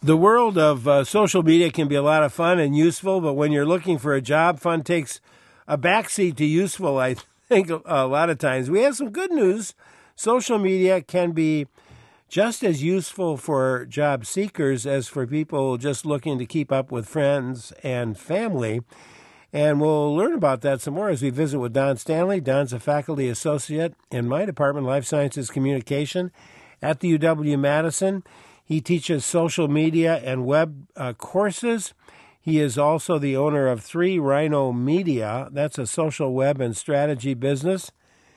The world of social media can be a lot of fun and useful, but when you're looking for a job, fun takes a backseat to useful, I think, a lot of times. We have some good news. Social media can be just as useful for job seekers as for people just looking to keep up with friends and family. And we'll learn about that some more as we visit with Don Stanley. Don's a faculty associate in my department, Life Sciences Communication, at the UW-Madison. He teaches social media and web courses. He is also the owner of 3 Rhino Media. That's a social web and strategy business.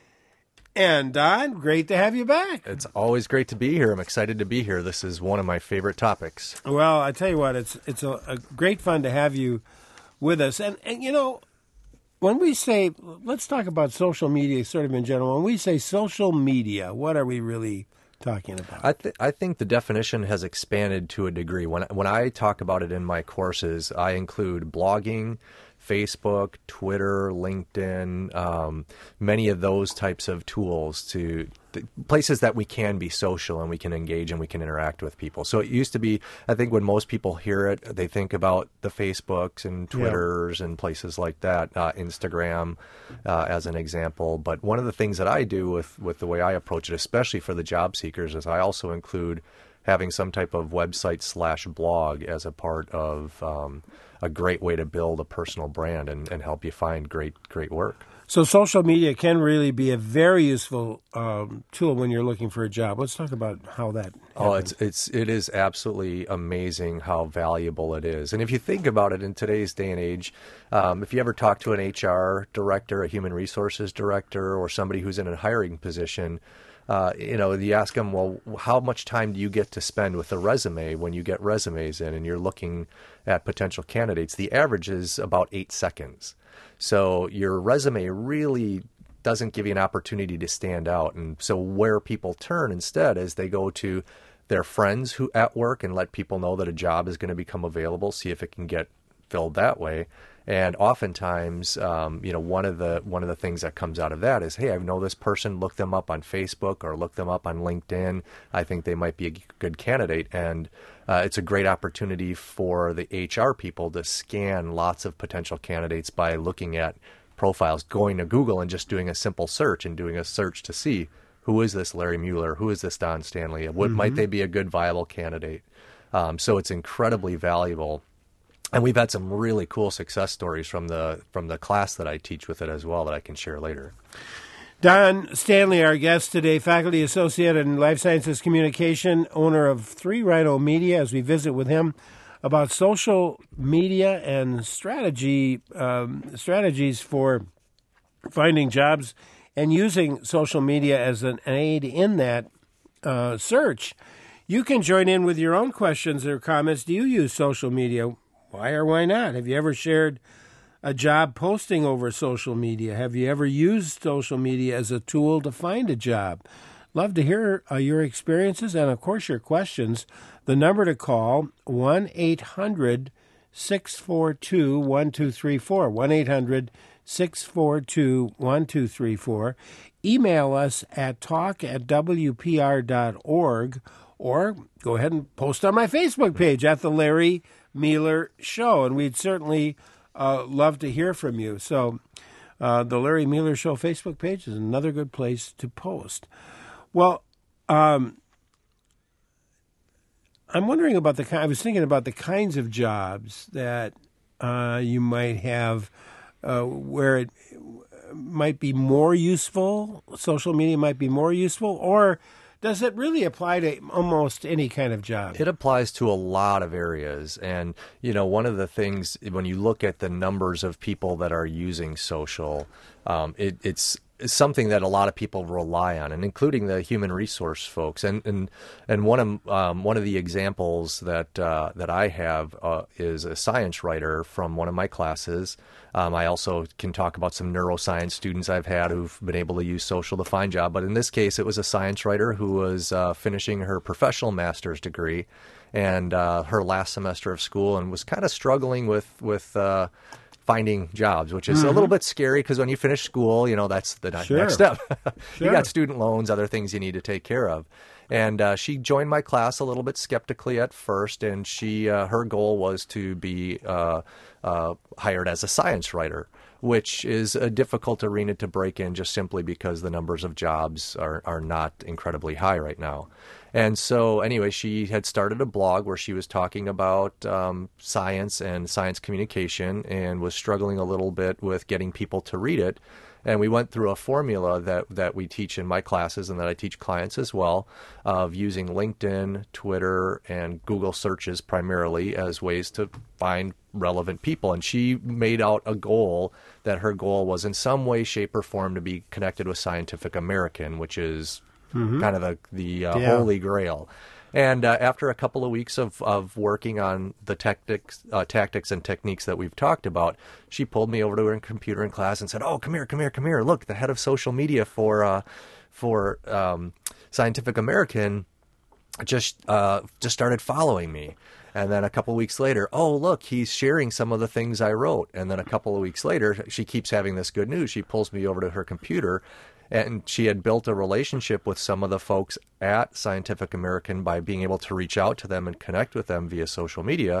And Don, great to have you back. It's always great to be here. I'm excited to be here. This is one of my favorite topics. Well, I tell you what, it's a great fun to have you with us. And you know, when we say, let's talk about social media sort of in general. When we say social media, what are we really talking about? I think the definition has expanded to a degree. When I talk about it in my courses, I include blogging, Facebook, Twitter, LinkedIn, many of those types of tools to places that we can be social and we can engage and we can interact with people. So it used to be, I think when most people hear it, they think about the Facebooks and Twitters and places like that, Instagram as an example. But one of the things that I do with the way I approach it, especially for the job seekers, is I also include having some type of website/blog as a part of a great way to build a personal brand and help you find great work. So social media can really be a very useful tool when you're looking for a job. Let's talk about how that happens. It is absolutely amazing how valuable it is. And if you think about it in today's day and age, if you ever talk to an HR director, a human resources director, or somebody who's in a hiring position, you ask them, well, how much time do you get to spend with a resume when you get resumes in and you're looking at potential candidates? The average is about 8 seconds. So your resume really doesn't give you an opportunity to stand out. And so where people turn instead is they go to their friends who at work and let people know that a job is going to become available, see if it can get filled that way. And oftentimes, one of the things that comes out of that is, hey, I know this person, look them up on Facebook or look them up on LinkedIn. I think they might be a good candidate. And it's a great opportunity for the HR people to scan lots of potential candidates by looking at profiles, going to Google and just doing a simple search and doing a search to see who is this Larry Mueller, who is this Don Stanley, what might they be a good viable candidate. So it's incredibly valuable. And we've had some really cool success stories from the class that I teach with it as well that I can share later. Don Stanley, our guest today, faculty associate in Life Sciences Communication, owner of 3 Rhino Media, as we visit with him about social media and strategies for finding jobs and using social media as an aid in that search. You can join in with your own questions or comments. Do you use social media? Why or why not? Have you ever shared a job posting over social media? Have you ever used social media as a tool to find a job? Love to hear your experiences and, of course, your questions. The number to call, 1-800-642-1234, 1-800-642-1234. Email us at talk@wpr.org or go ahead and post on my Facebook page at The Larry Mueller Show, and we'd certainly love to hear from you. So the Larry Mueller Show Facebook page is another good place to post. Well, I'm wondering about I was thinking about the kinds of jobs that you might have where it might be more useful, social media might be more useful, or does it really apply to almost any kind of job? It applies to a lot of areas. And, one of the things, when you look at the numbers of people that are using social, it's something that a lot of people rely on, and including the human resource folks. And one of the examples that I have is a science writer from one of my classes. I also can talk about some neuroscience students I've had who've been able to use social to find job. But in this case, it was a science writer who was finishing her professional master's degree and her last semester of school, and was kind of struggling with finding jobs, which is a little bit scary because when you finish school, that's the next step. You got student loans, other things you need to take care of. And she joined my class a little bit skeptically at first, and her goal was to be hired as a science writer, which is a difficult arena to break in just simply because the numbers of jobs are not incredibly high right now. And so anyway, she had started a blog where she was talking about science and science communication and was struggling a little bit with getting people to read it. And we went through a formula that we teach in my classes and that I teach clients as well, of using LinkedIn, Twitter, and Google searches primarily as ways to find relevant people. And she made out a goal that her goal was in some way, shape, or form to be connected with Scientific American, which is kind of the holy grail. And after a couple of weeks of working on the tactics and techniques that we've talked about, she pulled me over to her computer in class and said, "Oh, come here. Look, the head of social media for Scientific American just started following me." And then a couple of weeks later, "Oh, look, he's sharing some of the things I wrote." And then a couple of weeks later, she keeps having this good news. She pulls me over to her computer, and she had built a relationship with some of the folks at Scientific American by being able to reach out to them and connect with them via social media.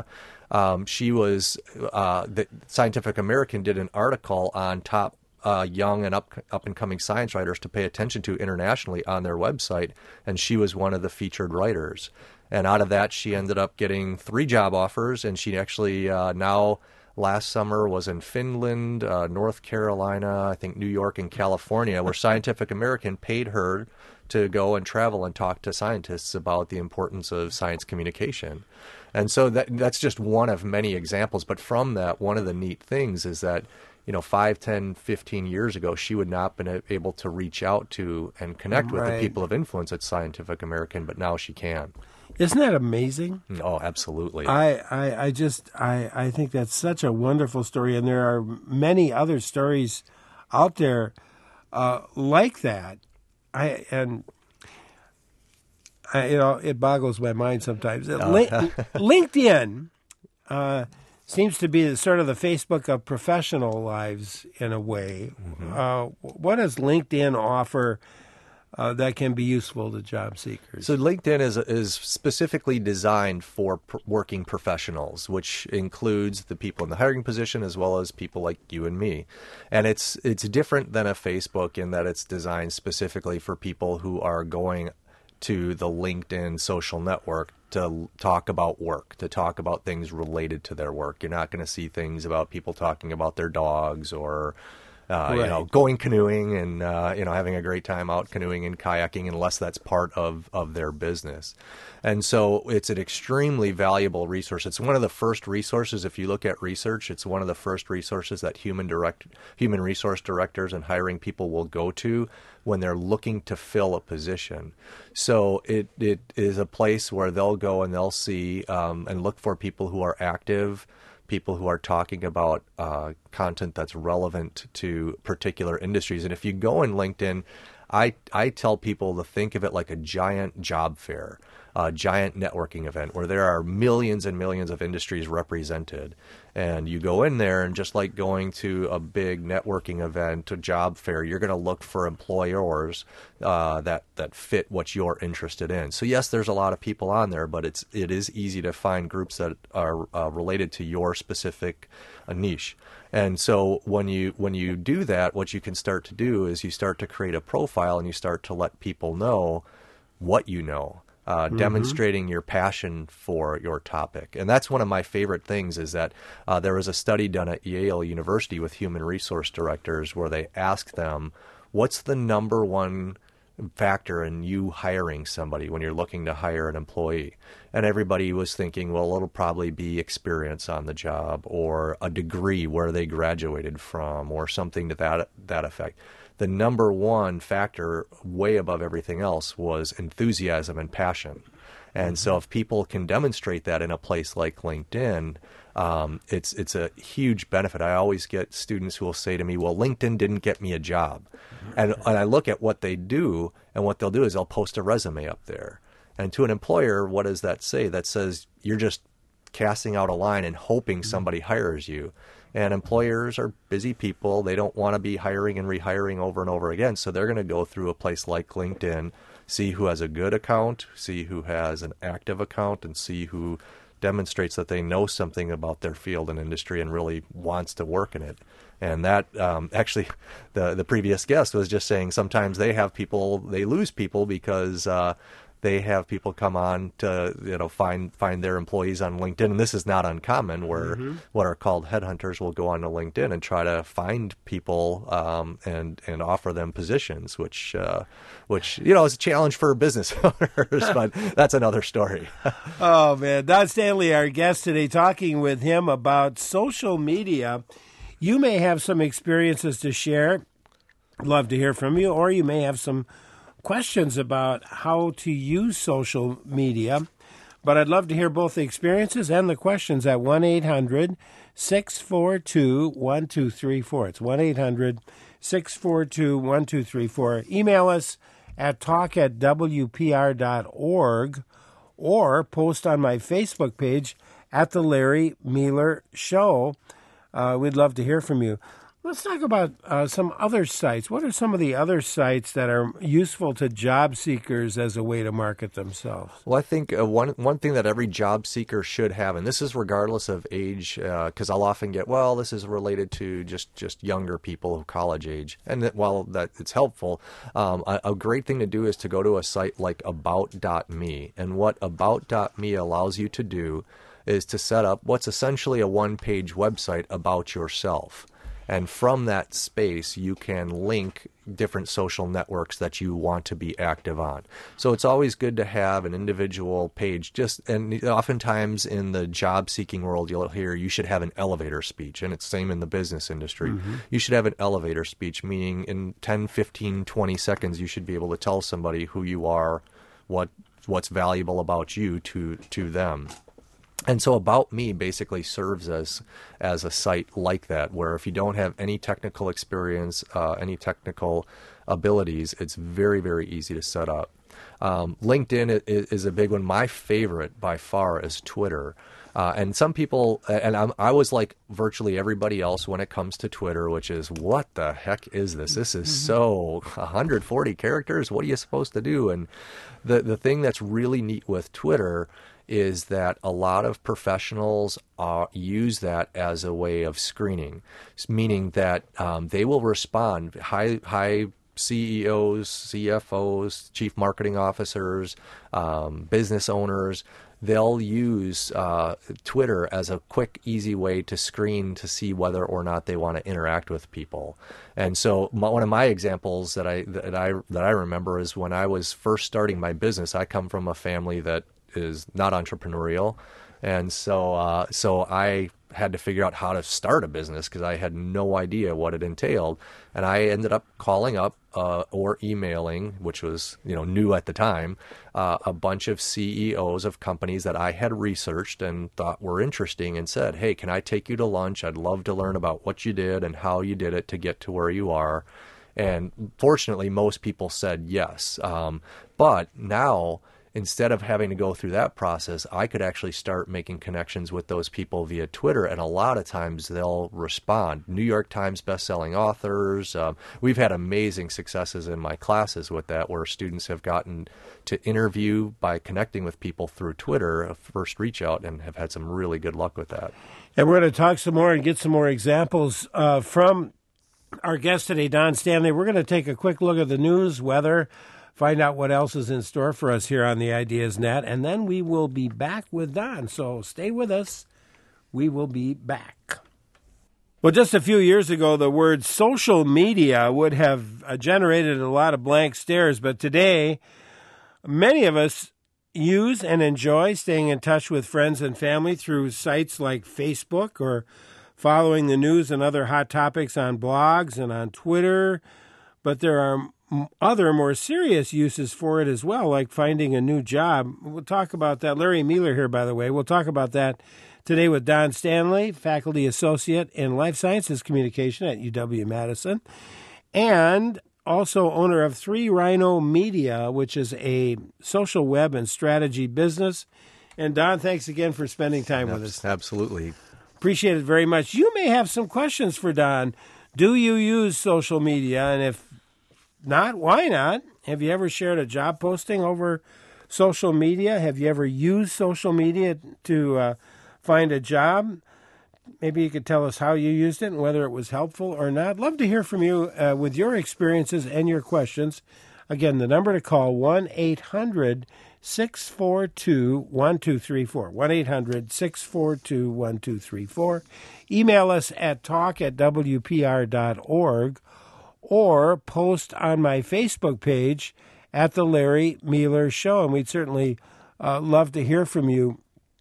The Scientific American did an article on top young and up and coming science writers to pay attention to internationally on their website, and she was one of the featured writers. And out of that, she ended up getting 3 job offers, and she actually now last summer was in Finland, North Carolina, I think New York, and California, where Scientific American paid her to go and travel and talk to scientists about the importance of science communication. And so that's just one of many examples. But from that, one of the neat things is that 5, 10, 15 years ago, she would not have been able to reach out to and connect with the people of influence at Scientific American, but now she can. Isn't that amazing? Oh, absolutely. I think that's such a wonderful story, and there are many other stories out there like that. It boggles my mind sometimes. LinkedIn seems to be sort of the Facebook of professional lives in a way. Mm-hmm. What does LinkedIn offer that can be useful to job seekers? So LinkedIn is specifically designed for working professionals, which includes the people in the hiring position as well as people like you and me. And it's different than a Facebook in that it's designed specifically for people who are going to the LinkedIn social network to talk about work, to talk about things related to their work. You're not going to see things about people talking about their dogs or going canoeing and, having a great time out canoeing and kayaking, unless that's part of their business. And so it's an extremely valuable resource. It's one of the first resources, if you look at research, it's one of the first resources that human resource directors and hiring people will go to when they're looking to fill a position. So it is a place where they'll go and they'll see and look for people who are active, people who are talking about content that's relevant to particular industries. And if you go in LinkedIn, I tell people to think of it like a giant job fair, a giant networking event where there are millions and millions of industries represented. And you go in there, and just like going to a big networking event, a job fair, you're going to look for employers that fit what you're interested in. So yes, there's a lot of people on there, but it is easy to find groups that are related to your specific niche. And so when you do that, what you can start to do is you start to create a profile and you start to let people know what you know. Demonstrating your passion for your topic. And that's one of my favorite things is that there was a study done at Yale University with human resource directors where they asked them, what's the number one factor in you hiring somebody when you're looking to hire an employee? And everybody was thinking, well, it'll probably be experience on the job or a degree where they graduated from or something to that effect. The number one factor, way above everything else, was enthusiasm and passion. And so if people can demonstrate that in a place like LinkedIn, it's a huge benefit. I always get students who will say to me, well, LinkedIn didn't get me a job. And I look at what they do, and what they'll do is they'll post a resume up there. And to an employer, what does that say? That says you're just casting out a line and hoping somebody hires you. And employers are busy people. They don't want to be hiring and rehiring over and over again. So they're going to go through a place like LinkedIn see who has a good account, see who has an active account, and see who demonstrates that they know something about their field and industry and really wants to work in it. And that actually, the previous guest was just saying sometimes they lose people because they have people come on to find their employees on LinkedIn, and this is not uncommon. Where what are called headhunters will go on to LinkedIn and try to find people and offer them positions, which is a challenge for business owners, but that's another story. Oh man, Don Stanley, our guest today, talking with him about social media. You may have some experiences to share. I'd love to hear from you, or you may have some questions about how to use social media. But I'd love to hear both the experiences and the questions at 1-800-642-1234. It's 1-800-642-1234. Email us at talk@wpr.org or post on my Facebook page at The Larry Mealer Show. We'd love to hear from you. Let's talk about some other sites. What are some of the other sites that are useful to job seekers as a way to market themselves? Well, I think one thing that every job seeker should have, and this is regardless of age, because I'll often get, well, this is related to just younger people of college age. And while that it's helpful, a great thing to do is to go to a site like About.me. And what About.me allows you to do is to set up what's essentially a one-page website about yourself. And from that space, you can link different social networks that you want to be active on. So it's always good to have an individual page. And oftentimes in the job-seeking world, you'll hear you should have an elevator speech, and it's same in the business industry. You should have an elevator speech, meaning in 10, 15, 20 seconds, you should be able to tell somebody who you are, what's valuable about you to them. And so About Me basically serves as a site like that, where if you don't have any technical experience, any technical abilities, it's very, very easy to set up. LinkedIn is a big one. My favorite by far is Twitter. And some people, and I was like virtually everybody else when it comes to Twitter, which is, what the heck is this? This is so 140 characters. What are you supposed to do? And the thing that's really neat with Twitter is that a lot of professionals use that as a way of screening, meaning that they will respond. High CEOs, CFOs, chief marketing officers, business owners, they'll use Twitter as a quick, easy way to screen to see whether or not they want to interact with people. And so one of my examples that I remember is when I was first starting my business. I come from a family that is not entrepreneurial, and so I had to figure out how to start a business because I had no idea what it entailed, and I ended up calling up or emailing, which was new at the time, a bunch of CEOs of companies that I had researched and thought were interesting, and said, "Hey, can I take you to lunch? I'd love to learn about what you did and how you did it to get to where you are." And fortunately, most people said yes. But now, instead of having to go through that process, I could actually start making connections with those people via Twitter, and a lot of times they'll respond. New York Times bestselling authors. We've had amazing successes in my classes with that, where students have gotten to interview by connecting with people through Twitter, a first reach out, and have had some really good luck with that. And we're going to talk some more and get some more examples from our guest today, Don Stanley. We're going to take a quick look at the news, weather, find out what else is in store for us here on the Ideas Net, and then we will be back with Don. So stay with us. We will be back. Well, just a few years ago, the word social media would have generated a lot of blank stares, but today, many of us use and enjoy staying in touch with friends and family through sites like Facebook, or following the news and other hot topics on blogs and on Twitter. But there are other more serious uses for it as well, like finding a new job. We'll talk about that. Larry Mealer here, by the way. We'll talk about that today with Don Stanley, Faculty Associate in Life Sciences Communication at UW-Madison, and also owner of 3 Rhino Media, which is a social web and strategy business. And Don, thanks again for spending time with us. Absolutely. Appreciate it very much. You may have some questions for Don. Do you use social media? And if not, why not? Have you ever shared a job posting over social media? Have you ever used social media to find a job? Maybe you could tell us how you used it and whether it was helpful or not. Love to hear from you with your experiences and your questions. Again, the number to call, 1-800-642-1234. 1-800-642-1234. Email us at talk@wpr.org or post on my Facebook page at The Larry Mueller Show. And we'd certainly love to hear from you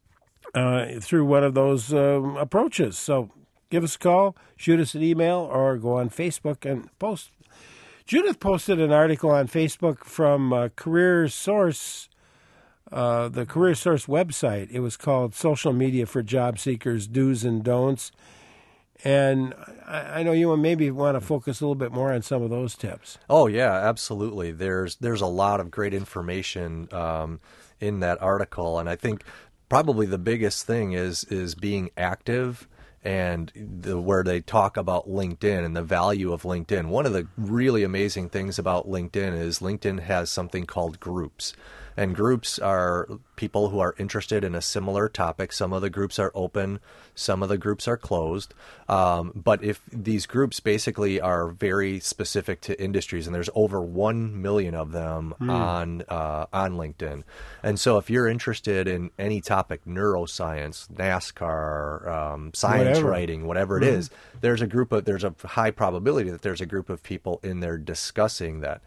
through one of those approaches. So give us a call, shoot us an email, or go on Facebook and post. Judith posted an article on Facebook from Career Source, the Career Source website. It was called Social Media for Job Seekers, Do's and Don'ts. And I know you maybe want to focus a little bit more on some of those tips. Oh, yeah, absolutely. There's a lot of great information in that article. And I think probably the biggest thing is being active, and where they talk about LinkedIn and the value of LinkedIn. One of the really amazing things about LinkedIn is LinkedIn has something called groups. And groups are people who are interested in a similar topic. Some of the groups are open, some of the groups are closed. But if these groups basically are very specific to industries, and there's over 1 million of them on LinkedIn. And so if you're interested in any topic, neuroscience, NASCAR, science writing, whatever it is, there's a high probability that there's a group of people in there discussing that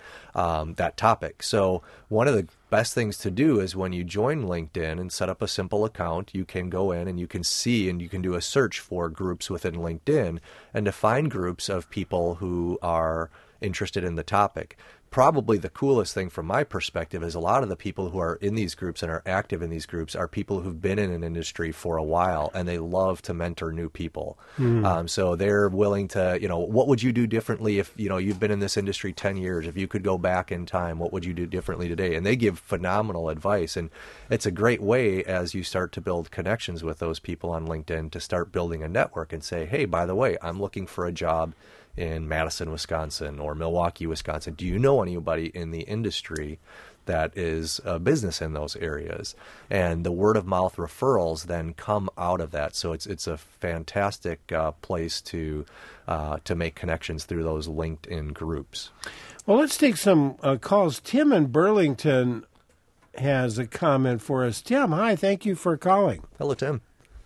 topic. So one of the best things to do is when you join LinkedIn and set up a simple account, you can go in and you can see and you can do a search for groups within LinkedIn and to find groups of people who are interested in the topic. Probably the coolest thing from my perspective is a lot of the people who are in these groups and are active in these groups are people who've been in an industry for a while, and they love to mentor new people. So they're willing to, what would you do differently if, you've been in this industry 10 years? If you could go back in time, what would you do differently today? And they give phenomenal advice. And it's a great way as you start to build connections with those people on LinkedIn to start building a network and say, hey, by the way, I'm looking for a job in Madison, Wisconsin, or Milwaukee, Wisconsin. Do you know anybody in the industry that is a business in those areas? And the word of mouth referrals then come out of that. So it's a fantastic place to make connections through those LinkedIn groups. Well, let's take some calls. Tim in Burlington has a comment for us. Tim, hi. Thank you for calling. Hello, Tim.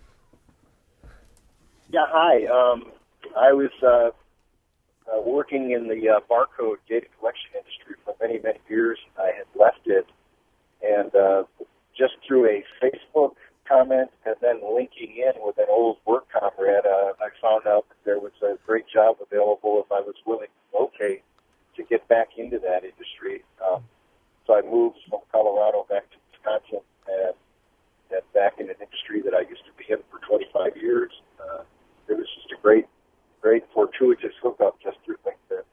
Yeah, hi. I was working in the barcode data collection industry for many, many years. I had left it, and just through a Facebook comment and then linking in with an old work comrade, I found out that there was a great job available if I was willing to locate to get back into that industry. So I moved from Colorado back to Wisconsin and back in an industry that I used to be in for 25 years. It was just a great fortuitous hookup just through LinkedIn.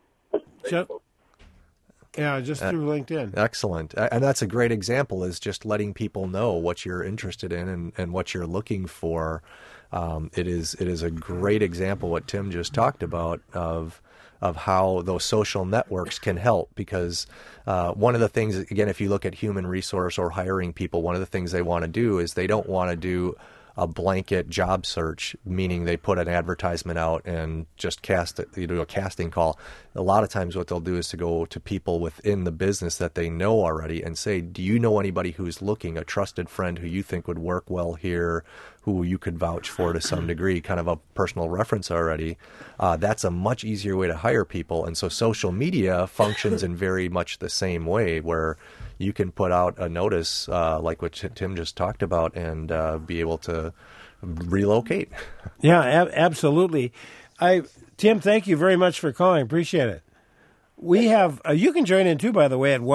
Just through LinkedIn. Excellent. And that's a great example, is just letting people know what you're interested in and what you're looking for. It is a great example what Tim just talked about of how those social networks can help, because one of the things, again, if you look at human resource or hiring people, one of the things they want to do is they don't want to do a blanket job search, meaning they put an advertisement out and just do a casting call. A lot of times what they'll do is to go to people within the business that they know already and say, do you know anybody who's looking, a trusted friend who you think would work well here, who you could vouch for to some degree, kind of a personal reference already? That's a much easier way to hire people. And so social media functions in very much the same way, where you can put out a notice like what Tim just talked about and be able to relocate. Yeah, absolutely. Tim, thank you very much for calling. Appreciate it. We have, you can join in too, by the way, at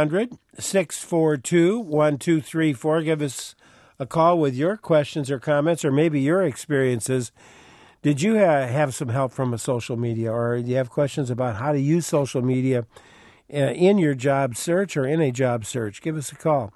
1-800-642-1234. Give us a call with your questions or comments, or maybe your experiences. Did you have some help from a social media, or do you have questions about how to use social media in your job search or in a job search? Give us a call.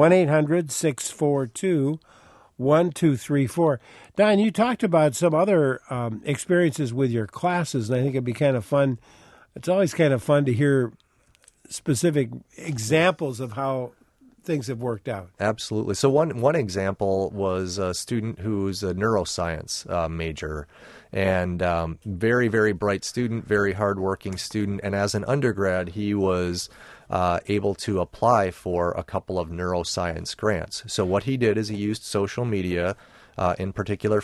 1-800-642-1234. Don, you talked about some other experiences with your classes, and I think it'd be kind of fun. It's always kind of fun to hear specific examples of how things have worked out. Absolutely. So one example was a student who's a neuroscience major, and very, very bright student, very hardworking student. And as an undergrad, he was able to apply for a couple of neuroscience grants. So what he did is he used social media, in particular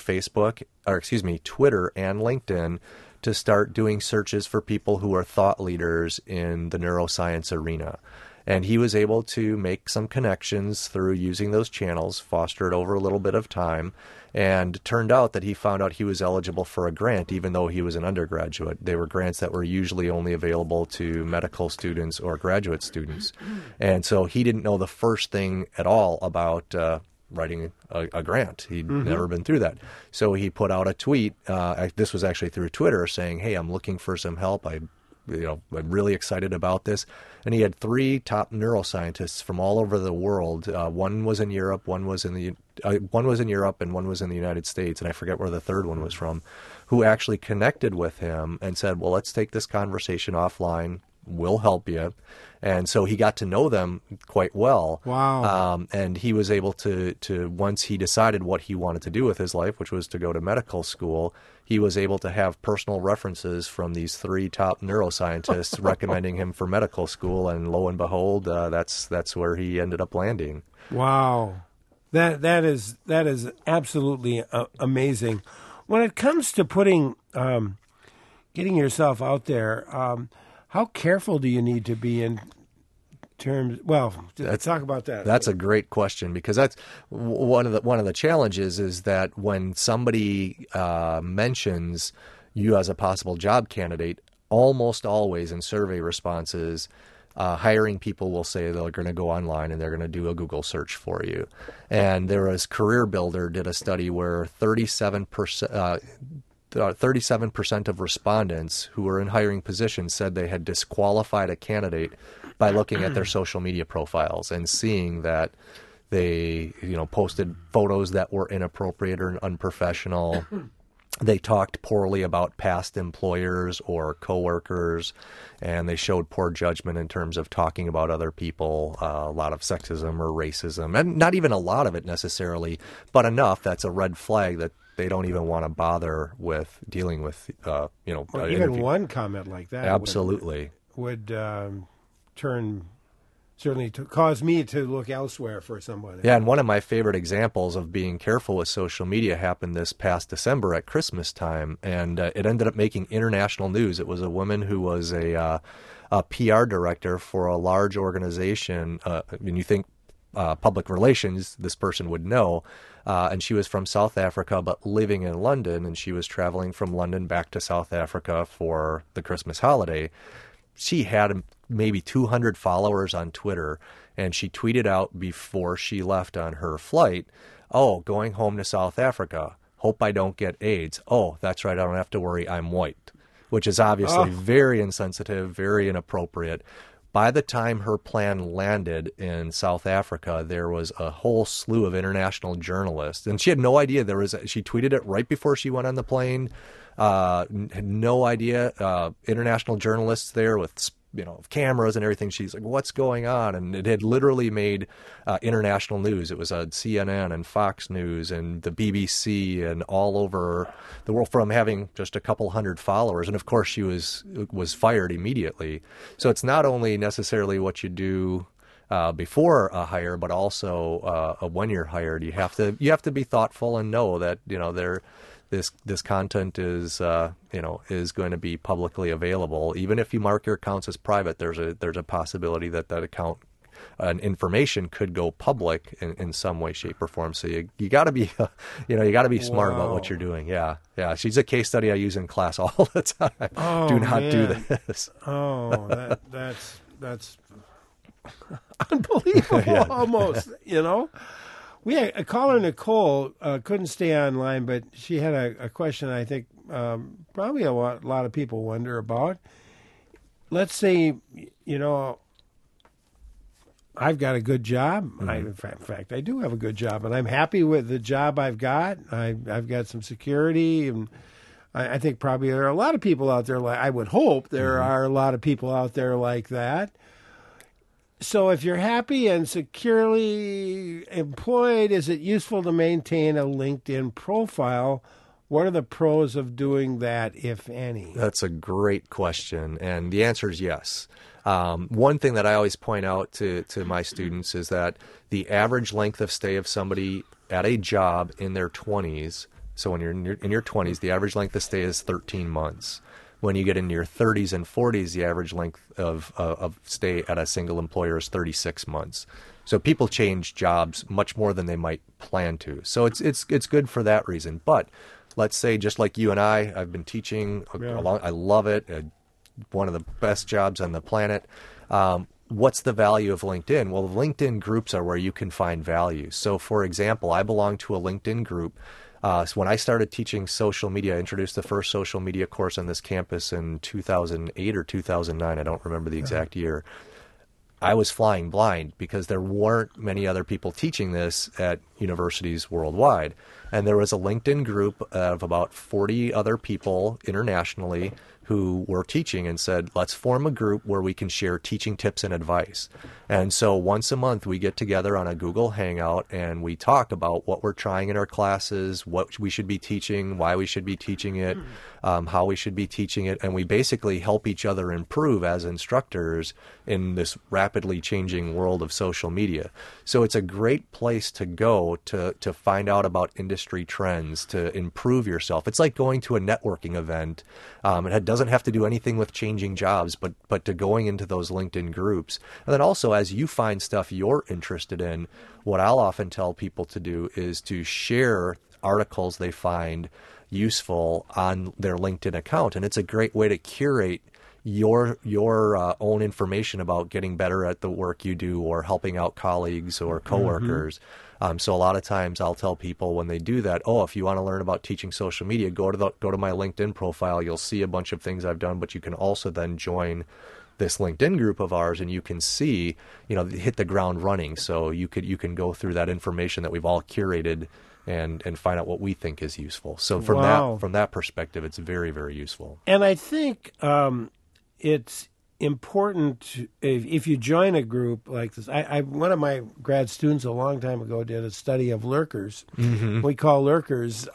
Twitter and LinkedIn, to start doing searches for people who are thought leaders in the neuroscience arena. And he was able to make some connections through using those channels, fostered over a little bit of time, and turned out that he found out he was eligible for a grant even though he was an undergraduate. They were grants that were usually only available to medical students or graduate students. And so he didn't know the first thing at all about writing a grant. He'd never been through that. So he put out a tweet, this was actually through Twitter, saying, "Hey, I'm looking for some help. I'm really excited about this." And he had 3 top neuroscientists from all over the world. One was in Europe, one was in Europe, and one was in the United States, and I forget where the third one was from, who actually connected with him and said, "Well, let's take this conversation offline. We'll help you." And so he got to know them quite well. Wow. And he was able to once he decided what he wanted to do with his life, which was to go to medical school, he was able to have personal references from these 3 top neuroscientists recommending him for medical school. And lo and behold, that's where he ended up landing. Wow. That is absolutely amazing. When it comes to putting, getting yourself out there, how careful do you need to be in terms? Well, let's talk about that. That's a great question, because that's one of the challenges is that when somebody mentions you as a possible job candidate, almost always in survey responses, hiring people will say they're going to go online and they're going to do a Google search for you. And there was Career Builder did a study where 37% of respondents who were in hiring positions said they had disqualified a candidate by looking at their social media profiles and seeing that they, posted photos that were inappropriate or unprofessional. They talked poorly about past employers or coworkers, and they showed poor judgment in terms of talking about other people, a lot of sexism or racism, and not even a lot of it necessarily, but enough that's a red flag that they don't even want to bother with dealing with, even one comment like that absolutely would certainly cause me to look elsewhere for somebody. Yeah, and one of my favorite examples of being careful with social media happened this past December at Christmas time, and it ended up making international news. It was a woman who was a PR director for a large organization. When you think public relations, this person would know. And she was from South Africa, but living in London, and she was traveling from London back to South Africa for the Christmas holiday. She had maybe 200 followers on Twitter, and she tweeted out before she left on her flight, "Oh, going home to South Africa. Hope I don't get AIDS. Oh, that's right, I don't have to worry, I'm white," which is obviously very insensitive, very inappropriate. By the time her plan landed in South Africa, there was a whole slew of international journalists, and she had no idea she tweeted it right before she went on the plane. Had no idea. International journalists there with cameras and everything. She's like, "What's going on?" And it had literally made international news. It was on CNN and Fox News and the BBC and all over the world from having just a couple hundred followers. And of course, she was fired immediately. So it's not only necessarily what you do before a hire, but also when you're hired. You have to be thoughtful and know that this content is is going to be publicly available. Even if you mark your accounts as private, there's a possibility that account and information could go public in some way, shape, or form. So you got to be smart about what you're doing. Yeah. She's a case study I use in class all the time. Do not do this. Oh, that's unbelievable. Almost. We had a caller, Nicole, couldn't stay online, but she had a question I think probably a lot of people wonder about. Let's say, I've got a good job. Mm-hmm. In fact, I do have a good job, and I'm happy with the job I've got. I've got some security, and I think probably there are a lot of people out there I would hope there are a lot of people out there like that. So if you're happy and securely employed, is it useful to maintain a LinkedIn profile? What are the pros of doing that, if any? That's a great question, and the answer is yes. One thing that I always point out to my students is that the average length of stay of somebody at a job in their 20s, so when you're in your 20s, the average length of stay is 13 months. When you get into your 30s and 40s, the average length of stay at a single employer is 36 months. So people change jobs much more than they might plan to. So it's good for that reason. But let's say, just like you and I've been teaching I love it. One of the best jobs on the planet. What's the value of LinkedIn? Well, LinkedIn groups are where you can find value. So, for example, I belong to a LinkedIn group. So when I started teaching social media, I introduced the first social media course on this campus in 2008 or 2009. I don't remember the exact year. I was flying blind because there weren't many other people teaching this at universities worldwide. And there was a LinkedIn group of about 40 other people internationally who were teaching and said, let's form a group where we can share teaching tips and advice. And so once a month we get together on a Google Hangout and we talk about what we're trying in our classes, what we should be teaching, why we should be teaching it, how we should be teaching it. And we basically help each other improve as instructors in this rapidly changing world of social media. So it's a great place to go to find out about industry trends, to improve yourself. It's like going to a networking event. It doesn't have to do anything with changing jobs, but to going into those LinkedIn groups. And then also, as you find stuff you're interested in, what I'll often tell people to do is to share articles they find useful on their LinkedIn account. And it's a great way to curate your own information about getting better at the work you do or helping out colleagues or coworkers. So a lot of times I'll tell people when they do that, if you want to learn about teaching social media, go to my LinkedIn profile. You'll see a bunch of things I've done, but you can also then join this LinkedIn group of ours and you can see, hit the ground running. So you can go through that information that we've all curated and find out what we think is useful. So from that perspective, it's very, very useful. And I think it's important if you join a group like this. One of my grad students a long time ago did a study of lurkers. Mm-hmm. We call lurkers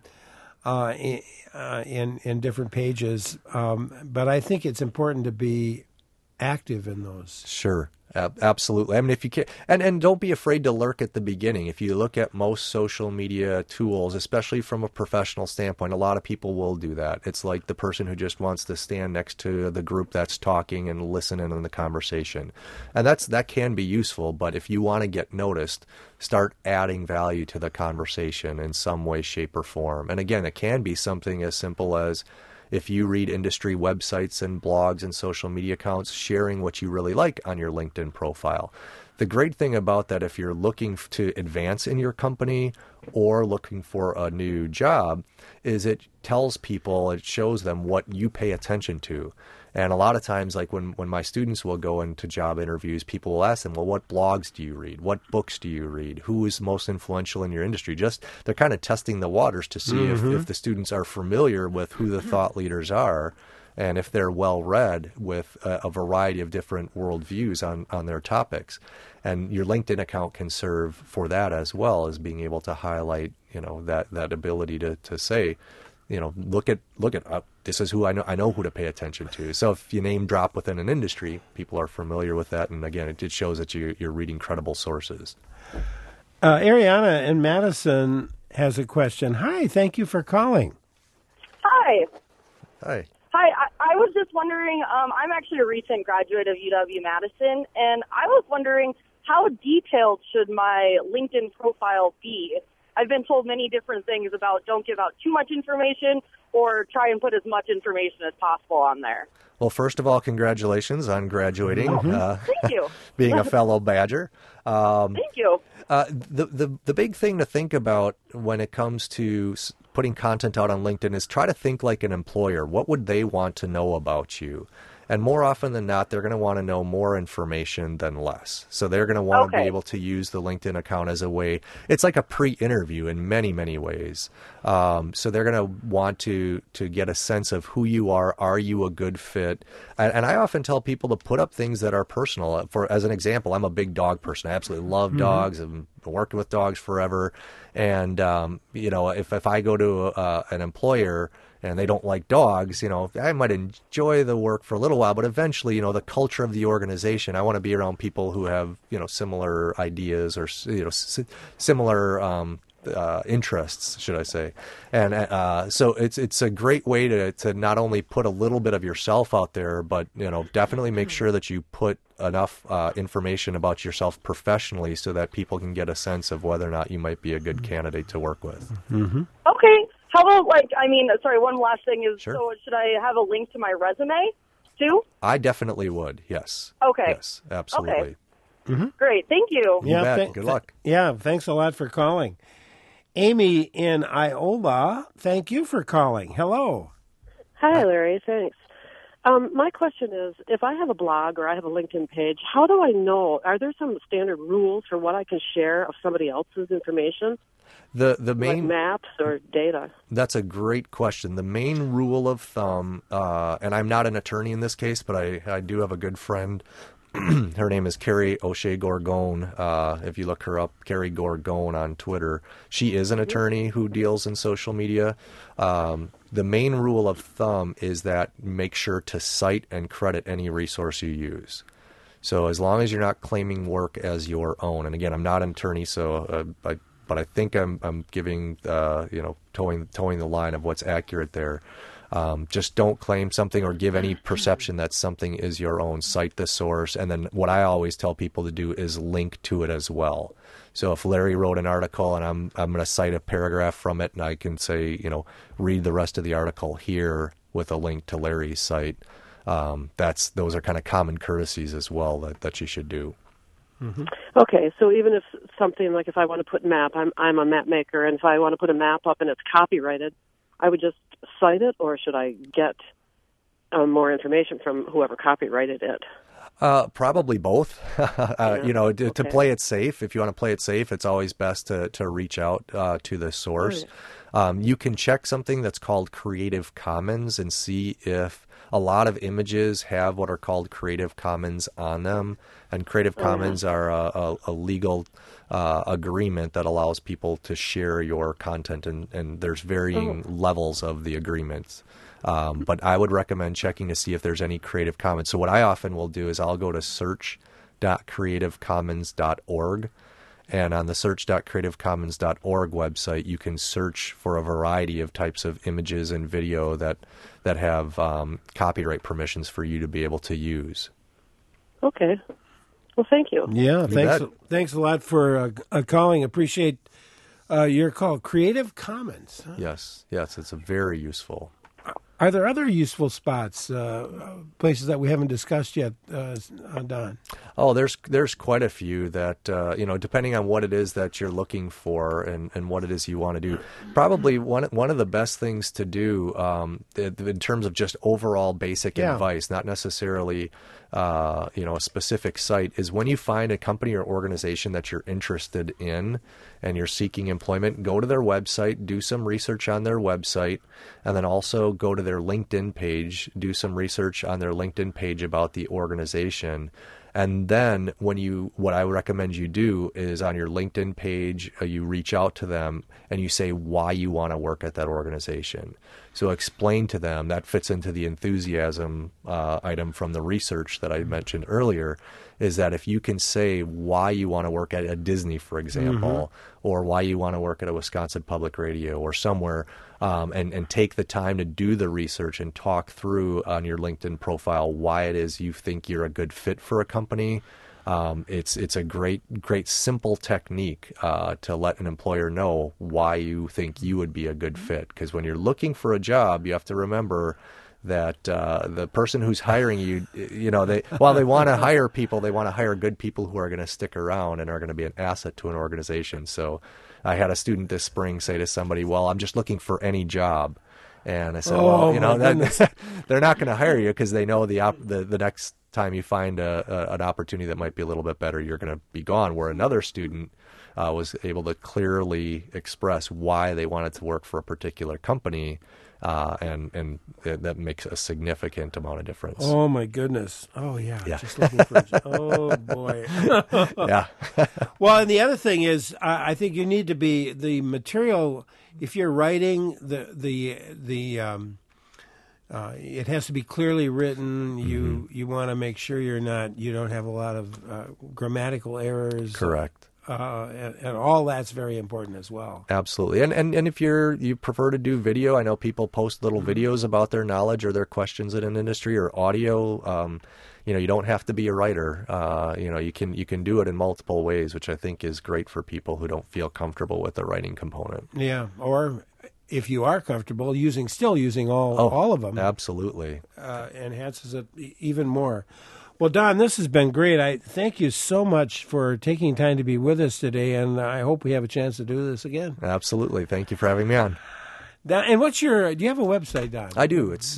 in different pages, but I think it's important to be active in those. Sure. Absolutely. I mean, if you can, and don't be afraid to lurk at the beginning. If you look at most social media tools, especially from a professional standpoint, a lot of people will do that. It's like the person who just wants to stand next to the group that's talking and listen in on the conversation. And that can be useful, but if you want to get noticed, start adding value to the conversation in some way, shape, or form. And again, it can be something as simple as, if you read industry websites and blogs and social media accounts, sharing what you really like on your LinkedIn profile. The great thing about that, if you're looking to advance in your company or looking for a new job, is it tells people, it shows them what you pay attention to. And a lot of times, like when my students will go into job interviews, people will ask them, well, what blogs do you read? What books do you read? Who is most influential in your industry? They're kind of testing the waters to see if the students are familiar with who the thought leaders are and if they're well read with a variety of different worldviews on their topics. And your LinkedIn account can serve for that as well, as being able to highlight, that ability to say, look at this is who I know who to pay attention to. So if you name drop within an industry, people are familiar with that. And again, it shows that you're reading credible sources. Ariana in Madison has a question. Hi, thank you for calling. Hi. Hi. Hi, I was just wondering, I'm actually a recent graduate of UW-Madison, and I was wondering, how detailed should my LinkedIn profile be? I've been told many different things about don't give out too much information or try and put as much information as possible on there. Well, first of all, congratulations on graduating. Thank you. Being a fellow Badger. Thank you. The big thing to think about when it comes to putting content out on LinkedIn is try to think like an employer. What would they want to know about you? And more often than not, they're going to want to know more information than less. So they're going to want to be able to use the LinkedIn account as a way. It's like a pre-interview in many, many ways. So they're going to want to get a sense of who you are. Are you a good fit? And I often tell people to put up things that are personal. As an example, I'm a big dog person. I absolutely love dogs. I've been working with dogs forever. And, if I go to an employer and they don't like dogs, I might enjoy the work for a little while, but eventually, the culture of the organization, I want to be around people who have, similar ideas or, similar interests, should I say. And so it's a great way to not only put a little bit of yourself out there, but, definitely make sure that you put enough information about yourself professionally so that people can get a sense of whether or not you might be a good candidate to work with. Mm-hmm. Okay. How about, one last thing is, Sure. So should I have a link to my resume, too? I definitely would, yes. Okay. Yes, absolutely. Okay. Mm-hmm. Great. Thank you. You bet. Good luck. Yeah, thanks a lot for calling. Amy in Iola, thank you for calling. Hello. Hi, Larry. Thanks. My question is, if I have a blog or I have a LinkedIn page, how do I know? Are there some standard rules for what I can share of somebody else's information? The main like maps or data? That's a great question. The main rule of thumb, and I'm not an attorney in this case, but I do have a good friend. Her name is Carrie O'Shea Gorgone. If you look her up, Carrie Gorgone on Twitter. She is an attorney who deals in social media. The main rule of thumb is that make sure to cite and credit any resource you use. So as long as you're not claiming work as your own, and again, I'm not an attorney, so but I think I'm giving towing the line of what's accurate there. Just don't claim something or give any perception that something is your own. Cite the source, and then what I always tell people to do is link to it as well. So if Larry wrote an article and I'm going to cite a paragraph from it, and I can say, read the rest of the article here with a link to Larry's site. Those are kind of common courtesies as well that you should do. Mm-hmm. Okay, so even if something like if I want to put map, I'm a map maker, and if I want to put a map up and it's copyrighted, I would just cite it, or should I get more information from whoever copyrighted it? Probably both. To play it safe. If you want to play it safe, it's always best to reach out to the source. Right. You can check something that's called Creative Commons and see if a lot of images have what are called Creative Commons on them. And Creative Commons are a legal agreement that allows people to share your content, and there's varying levels of the agreements. But I would recommend checking to see if there's any Creative Commons. So what I often will do is I'll go to search.creativecommons.org, and on the search.creativecommons.org website, you can search for a variety of types of images and video that have copyright permissions for you to be able to use. Okay. Well, thank you. Yeah, thanks a lot for calling. Appreciate your call. Creative Commons. Huh? Yes, it's a very useful. Are there other useful spots, places that we haven't discussed yet, Don? Oh, there's quite a few that, depending on what it is that you're looking for and what it is you want to do. Probably one of the best things to do in terms of just overall basic advice, not necessarily a specific site, is when you find a company or organization that you're interested in and you're seeking employment, go to their website, do some research on their website, and then also go to their LinkedIn page, do some research on their LinkedIn page about the organization. And then what I would recommend you do is on your LinkedIn page, you reach out to them and you say why you want to work at that organization. So explain to them. That fits into the enthusiasm item from the research that I mentioned earlier, is that if you can say why you want to work at a Disney, for example, or why you want to work at a Wisconsin Public Radio or somewhere, and take the time to do the research and talk through on your LinkedIn profile why it is you think you're a good fit for a company. It's a great simple technique to let an employer know why you think you would be a good fit. Because when you're looking for a job, you have to remember that the person who's hiring you, while they want to hire people, they want to hire good people who are going to stick around and are going to be an asset to an organization. So I had a student this spring say to somebody, well, I'm just looking for any job. And I said, Oh, well, my goodness. they're not going to hire you because they know the next time you find an opportunity that might be a little bit better, you're going to be gone. Where another student was able to clearly express why they wanted to work for a particular company, and that makes a significant amount of difference. Oh, my goodness. Oh, yeah. Yeah. Just looking for oh, boy. Yeah. Well, and the other thing is, I think you need to be the material. If you're writing it has to be clearly written. You want to make sure you don't have a lot of grammatical errors. Correct. And all that's very important as well. Absolutely. And if you prefer to do video, I know people post little videos about their knowledge or their questions in an industry, or audio. You don't have to be a writer. You can do it in multiple ways, which I think is great for people who don't feel comfortable with the writing component. Yeah. Or if you are comfortable still using all of them. Absolutely. Enhances it even more. Well, Don, this has been great. I thank you so much for taking time to be with us today, and I hope we have a chance to do this again. Absolutely. Thank you for having me on. Don, and do you have a website, Don? I do. It's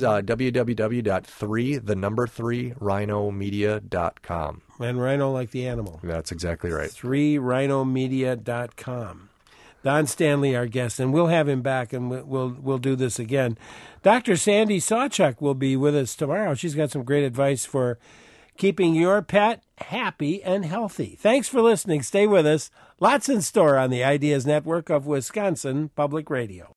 www.3rhinomedia.com. And rhino like the animal. That's exactly right. 3rhinomedia.com. Don Stanley, our guest, and we'll have him back, and we'll do this again. Dr. Sandy Sawchuk will be with us tomorrow. She's got some great advice for keeping your pet happy and healthy. Thanks for listening. Stay with us. Lots in store on the Ideas Network of Wisconsin Public Radio.